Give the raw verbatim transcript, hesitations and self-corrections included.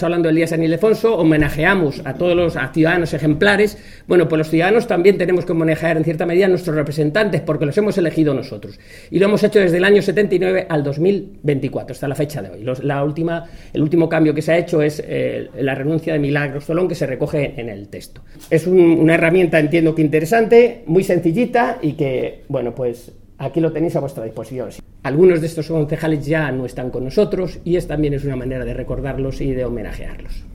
Hablando del Día de San Ildefonso, homenajeamos a todos los a ciudadanos ejemplares. Bueno, pues los ciudadanos también tenemos que homenajear en cierta medida a nuestros representantes, porque los hemos elegido nosotros. Y lo hemos hecho desde el año setenta y nueve al dos mil veinticuatro, hasta la fecha de hoy. Los, la última, el último cambio que se ha hecho es eh, la renuncia de Milagros Tolón, que se recoge en el texto. Es un, una herramienta, entiendo que interesante, muy sencillita y que, bueno, pues aquí lo tenéis a vuestra disposición. Algunos de estos concejales ya no están con nosotros y es también es una manera de recordarlos y de homenajearlos.